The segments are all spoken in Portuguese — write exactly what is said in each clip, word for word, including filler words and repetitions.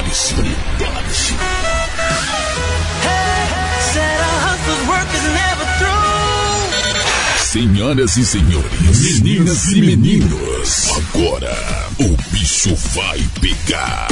Prepare-se, prepare-se. Senhoras e senhores, meninas e meninos, agora o bicho vai pegar.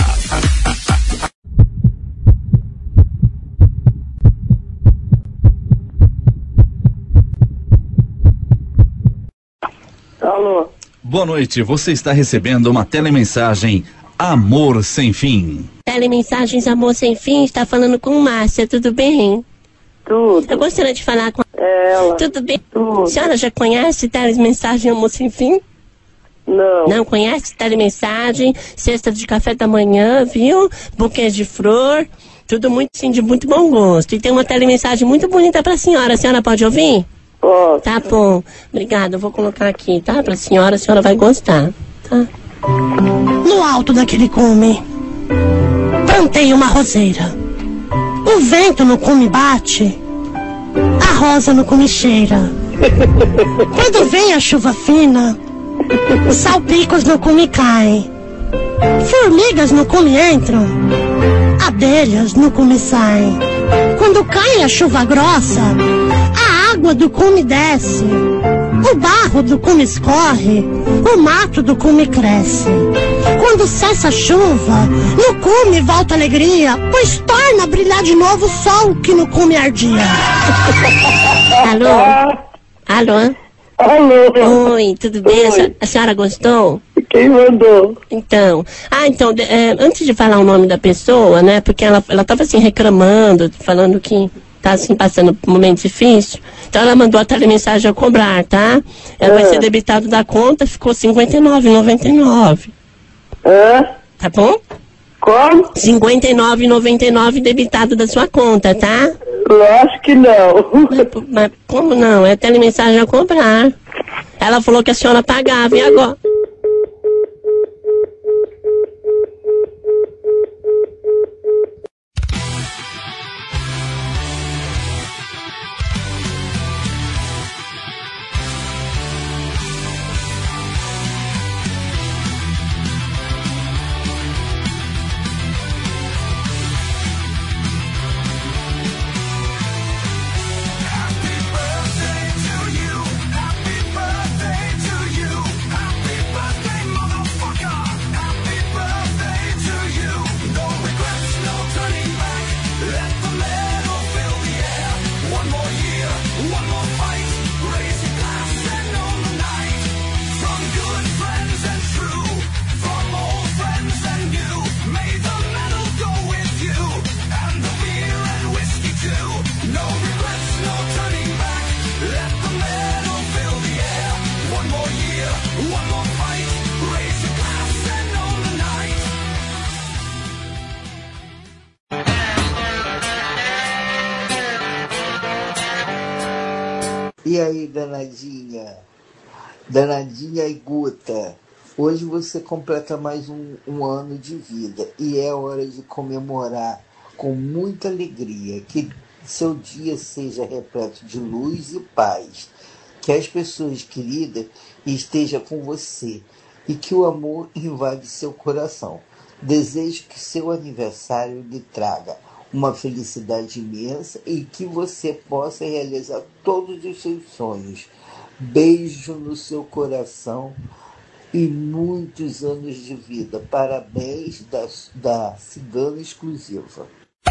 Alô? Boa noite, você está recebendo uma telemensagem Amor Sem Fim. Telemensagens Amor Sem Fim, está falando com Márcia, tudo bem? Tudo. Eu gostaria de falar com Ela. Tudo bem? Tudo. A senhora já conhece Telemensagem Amor Sem Fim? Não. Não conhece Telemensagem, cesta de café da manhã, viu? Buquês de flor, tudo muito, sim, de muito bom gosto. E tem uma telemensagem muito bonita para a senhora, a senhora pode ouvir? Posso. Tá bom, obrigada, eu vou colocar aqui, tá? Pra senhora, a senhora vai gostar, tá? No alto daquele cume, plantei uma roseira. O vento no cume bate, a rosa no cume cheira. Quando vem a chuva fina, salpicos no cume caem. Formigas no cume entram, abelhas no cume saem. Quando cai a chuva grossa, a água do cume desce, o barro do cume escorre, o mato do cume cresce. Quando cessa a chuva, no cume volta a alegria, pois torna a brilhar de novo o sol que no cume ardia. Alô? Alô? Alô? Oi, tudo bem? A senhora, a senhora gostou? Quem mandou? Então, ah, então, de- é, antes de falar o nome da pessoa, né, porque ela, ela tava assim reclamando, falando que tá assim passando por um momento difícil, então ela mandou a telemensagem a cobrar, tá? Ela vai Ah. ser debitado da conta, ficou cinquenta e nove reais e noventa e nove Hã? tá bom? Como? cinquenta e nove reais e noventa e nove debitado da sua conta, tá? Lógico que não. Mas, mas como não? É telemensagem a cobrar. Ela falou que a senhora pagava, e agora? E aí, danadinha? Danadinha e Guta, hoje você completa mais um, um ano de vida e é hora de comemorar com muita alegria. Que seu dia seja repleto de luz e paz, que as pessoas queridas estejam com você e que o amor invade seu coração. Desejo que seu aniversário lhe traga uma felicidade imensa e que você possa realizar todos os seus sonhos. Beijo no seu coração e muitos anos de vida. Parabéns da, da Cigana Exclusiva.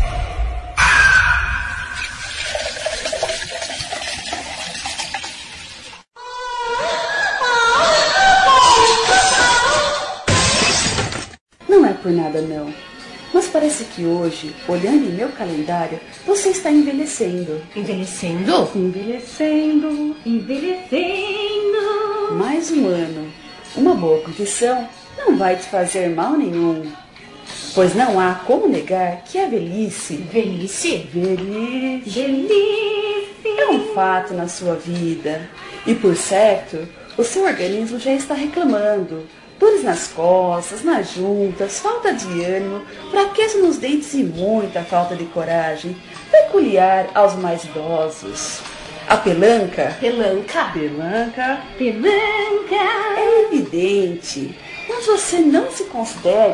Não é por nada não, mas parece que hoje, olhando em meu calendário, você está envelhecendo. Envelhecendo? Envelhecendo, Envelhecendo. mais um ano. Uma boa curtição não vai te fazer mal nenhum, pois não há como negar que a velhice, Velhice? velhice, Velhice. é um fato na sua vida. E por certo, o seu organismo já está reclamando. Dores nas costas, nas juntas, falta de ânimo, fraqueza nos dentes e muita falta de coragem, peculiar aos mais idosos. A pelanca, Pelanca. pelanca Pelanca. é evidente, mas você não se considere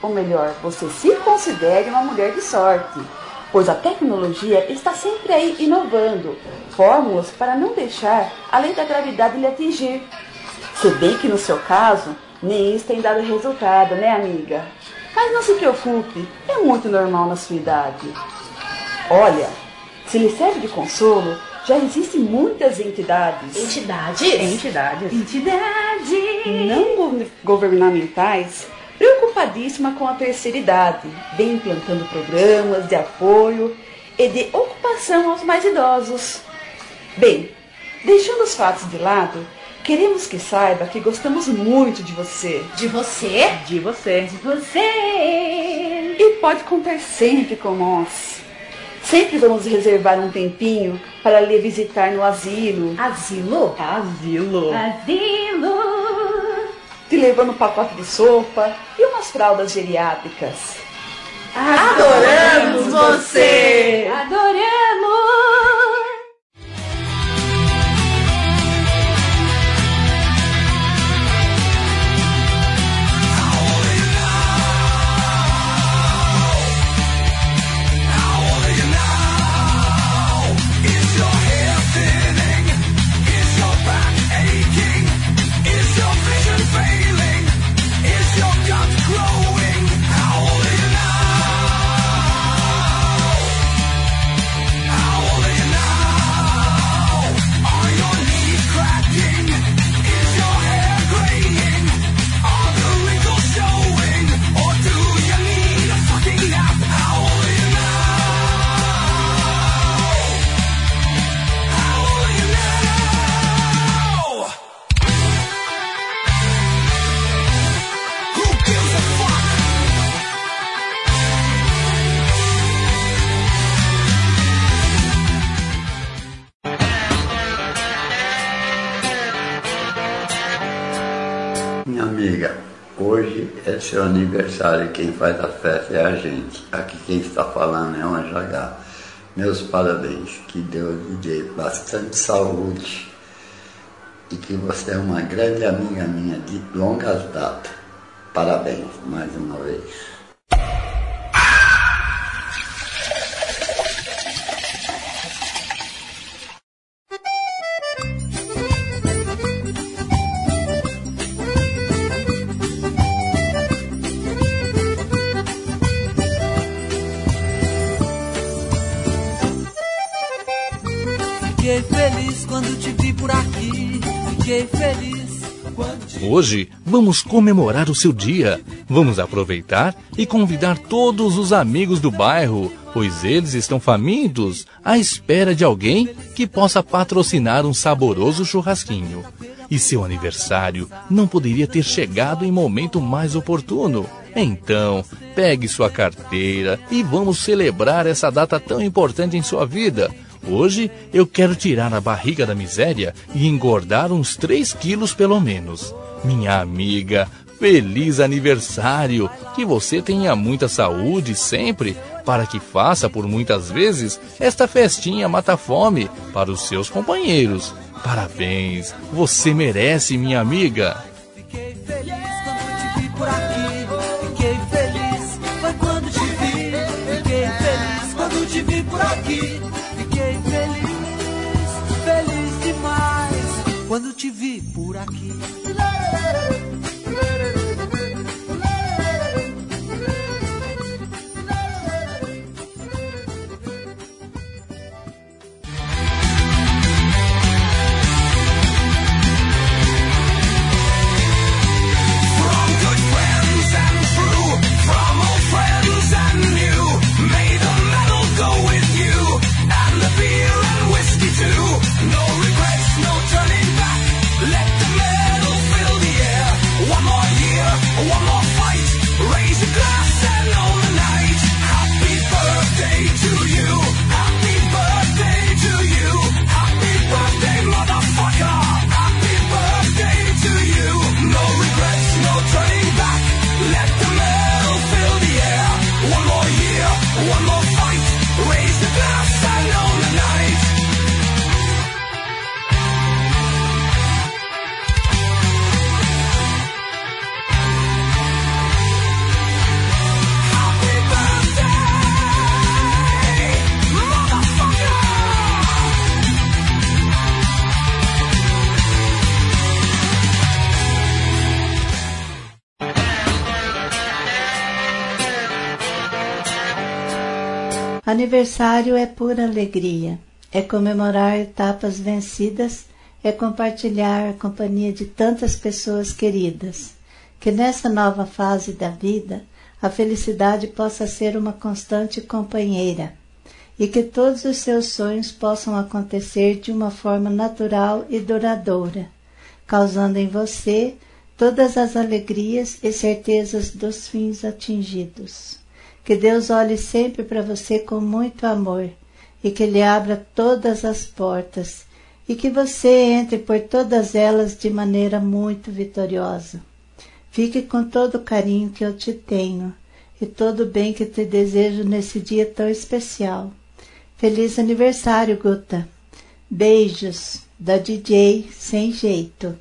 ou melhor, você se considere uma mulher de sorte, pois a tecnologia está sempre aí inovando fórmulas para não deixar a lei da gravidade lhe atingir. Se bem que no seu caso, nem isso tem dado resultado, né, amiga? Mas não se preocupe, é muito normal na sua idade. Olha, se lhe serve de consolo, já existem muitas entidades. Entidades? Entidades. Entidades. Não governamentais, preocupadíssima com a terceira idade, vem implantando programas de apoio e de ocupação aos mais idosos. Bem, deixando os fatos de lado, queremos que saiba que gostamos muito de você. De você? De você. De você. E pode contar sempre com nós. Sempre vamos reservar um tempinho para lhe visitar no asilo. Asilo? Asilo. Asilo. Te levando um pacote de sopa e umas fraldas geriátricas. Adoramos você! Adoramos! Minha amiga, hoje é seu aniversário e quem faz a festa é a gente. Aqui quem está falando é o Anjo H. Meus parabéns, que Deus lhe dê bastante saúde e que você é uma grande amiga minha de longas datas. Parabéns mais uma vez. Fiquei feliz quando te vi por aqui. Fiquei feliz quando te... Hoje vamos comemorar o seu dia. Vamos aproveitar e convidar todos os amigos do bairro, pois eles estão famintos à espera de alguém que possa patrocinar um saboroso churrasquinho. E seu aniversário não poderia ter chegado em momento mais oportuno. Então, pegue sua carteira e vamos celebrar essa data tão importante em sua vida. Hoje eu quero tirar a barriga da miséria e engordar uns três quilos pelo menos. Minha amiga, feliz aniversário! Que você tenha muita saúde sempre, para que faça por muitas vezes esta festinha mata-fome para os seus companheiros. Parabéns, você merece, minha amiga! Fiquei feliz quando te vi por aqui. Fiquei feliz, foi quando te vi. Fiquei feliz quando te vi por aqui. Fiquei feliz, feliz demais quando te vi por aqui. No regrets, no turning back. Let the metal fill the air. Aniversário é pura alegria, é comemorar etapas vencidas, é compartilhar a companhia de tantas pessoas queridas. Que nessa nova fase da vida, a felicidade possa ser uma constante companheira e que todos os seus sonhos possam acontecer de uma forma natural e duradoura, causando em você todas as alegrias e certezas dos fins atingidos. Que Deus olhe sempre para você com muito amor e que Ele abra todas as portas e que você entre por todas elas de maneira muito vitoriosa. Fique com todo o carinho que eu te tenho e todo o bem que te desejo nesse dia tão especial. Feliz aniversário, Guta. Beijos, da D J Sem Jeito.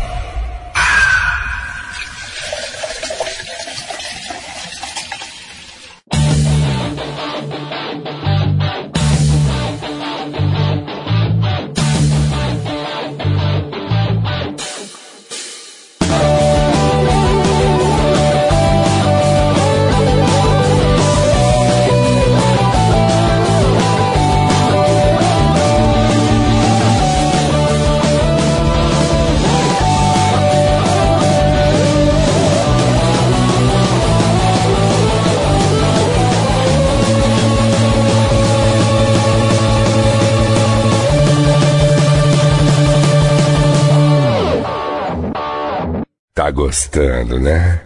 Tá gostando, né?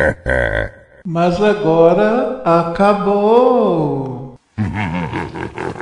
Mas agora acabou.